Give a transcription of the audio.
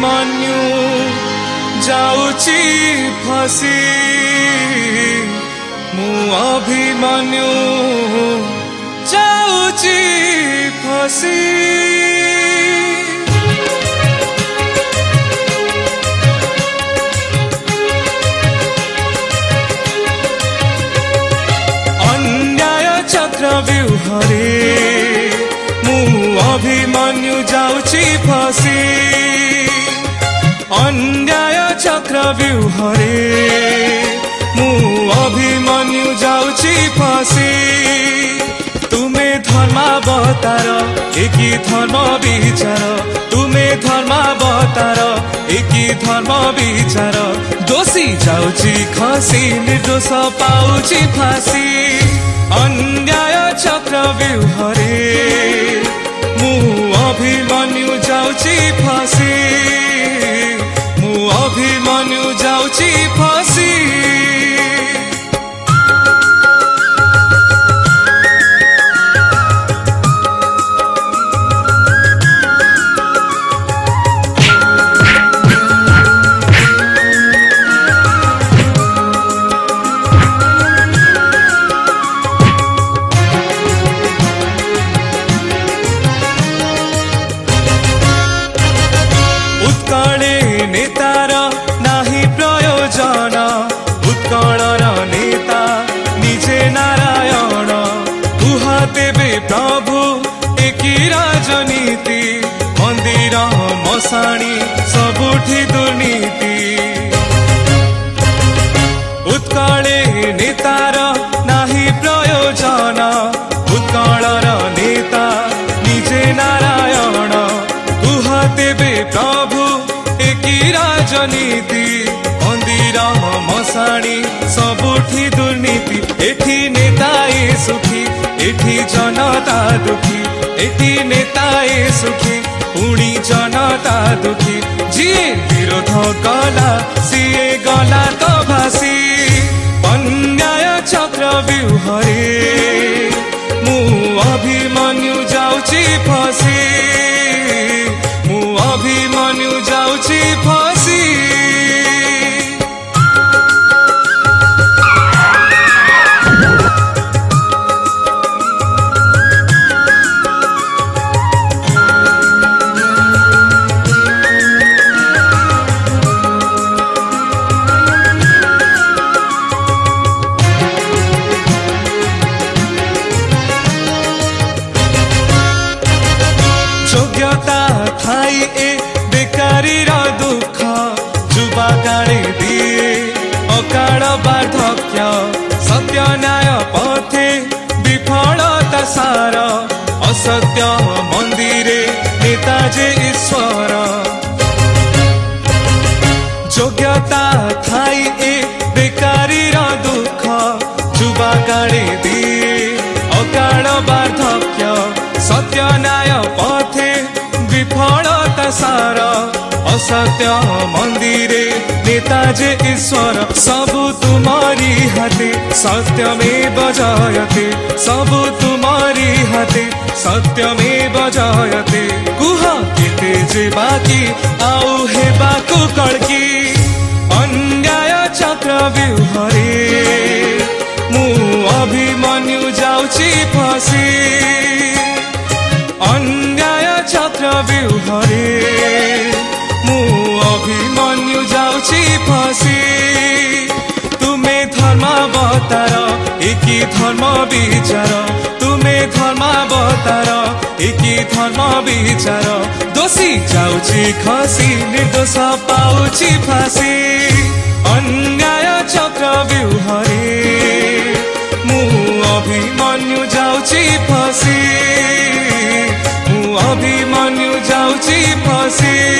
अभिमन्यु जाउची फसी मु अभिमन्यु जाउची फसी अन्याय चक्रव्यूहरे मु अभिमन्यु जाउची फसी अन्याय चक्रव्यूहरे मु अभिमन्यु जाउची फसी तुमे धर्मावतार एकी धर्म विचार तुमे धर्मावतार एकी धर्म विचार दोषी जाउची खसी निर्दोष पाउची फासी अन्याय चक्रव्यूहरे मु अभिमन्यु जाउची फासी मु अभिमन्यु जाउची फासी नेतार नाही प्रयोजन उत्कलर नेता निजे नारायण कुहा तेबे प्रभु एकी राजनीति मंदिर मशाणी सबुठी दुर्नीति उत्कले नेतार नाही प्रयोजन उत्कलर नेता निजे नारायण कुहा तेबे प्रभु एकी राजनीति मंदिर मशाणी सबुठी दुर्नीति एठी नेताए सुखी एठी जनता दुखी एठी नेताए सुखी पुणी जनता दुखी जिए विरोध कला सीए गला तो भासी अन्याय चक्रव्यूहरे मु अभिमन्यु जाउची फसी मु अभिमन्यु जाउची फसी योग्यता थाई ए बेकारी रा दुख जुबा काढ़ी दिए अकाल बार्धक्य सत्य न्याय पथे विफलता सार असत्य मंदिरे नेता जे ईश्वर योग्यता थाई ए बेकारी रा दुख जुबा काढ़ी दिए अकाल बार्धक्य सत्य न्याय पथे विफलता सार असत्य मंदिरे नेता जे ईश्वर सबु तुम्हारी हाथे सत्यमेव जयते सबु तुम्हारी हाथे सत्यमेव जयते कुह केते जे बाकी आउ हेबाकु कड़की अन्याय चक्रव्यूहरे मु अभिमन्यु जाउची फसी अन्याय चक्रव्यूहरे मु अभिमन्यु जाउची फसी तुमे धर्मावतार एकी धर्म विचार तुमे धर्मावतार एकी धर्म विचार दोषी जाउची खसी निर्दोष पाउची फासी अन्याय चक्रव्यूहरे मु अभिमन्यु जाउची फसी मु अभिमन्यु जाउची फसी।